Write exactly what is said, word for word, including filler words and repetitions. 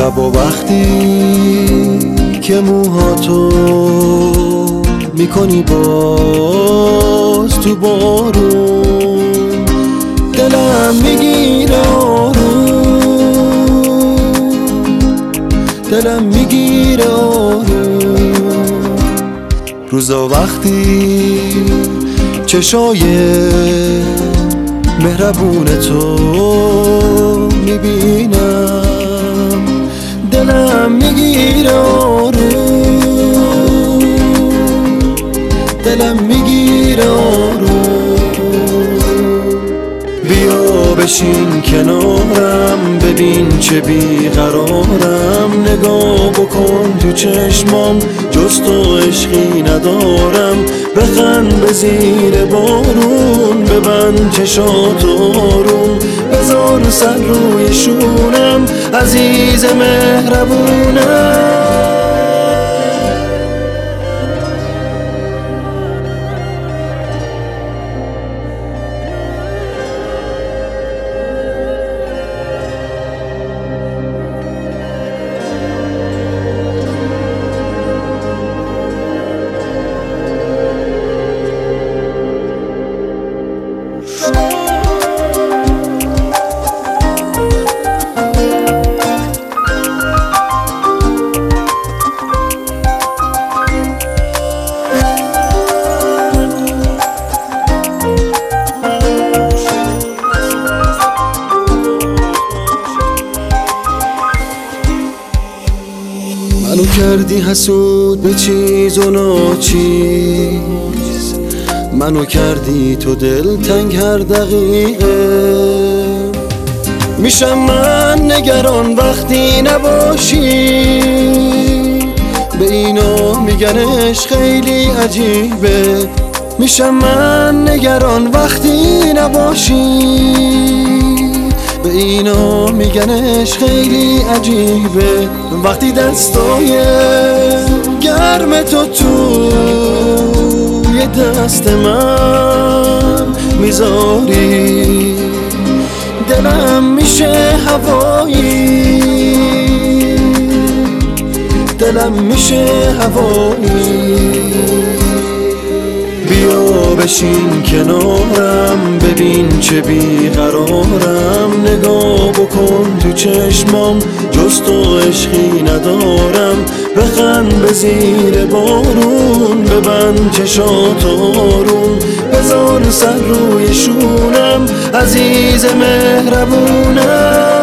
شب و وقتی که موهاتو میکنی باز تو بارون، دلم میگیره آروم، دلم میگیره آروم. روزا وقتی چشای مهربون تو میبینم، دلم میگیره آروم، دلم میگیره آروم. بیا بشین کنارم، ببین چه بیقرارم، نگاه بکن تو چشمام، جز تو عشقی ندارم. بخند به زیر بارون، ببند چشاتو آروم، بذار سر روی شونم، عزیز مهربونم. منو کردی حسود به چیز و ناچیز، منو کردی تو دل تنگ هر دقیقه. میشم من نگران وقتی نباشی، به اینا میگنش خیلی عجیبه. میشم من نگران وقتی نباشی، به اینا میگنش خیلی عجیبه. وقتی دستای گرم تو توی دست من میذاری، دلم میشه هوایی، دلم میشه هوایی. بیا بشین کنارم، ببین چه بیقرارم، نگاه بکن تو چشمام، جز تو عشقی ندارم. بخند به زیر بارون، ببند چشاتو آروم، بذار سر روی شونم، عزیز مهربونم.